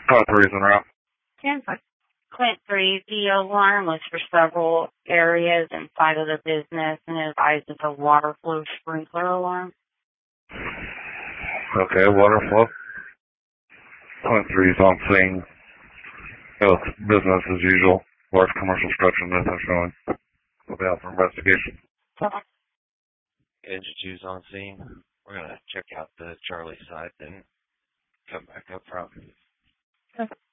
Point three's en route. 10-5. Clint 3, the alarm was for several areas inside of the business and it advises a water flow sprinkler alarm. Okay, water flow. Point three's on scene. It's business as usual. Large commercial structure, nothing showing. We'll be out for investigation. Engine 2's on scene. We're going to check out the Charlie side, then come back up front.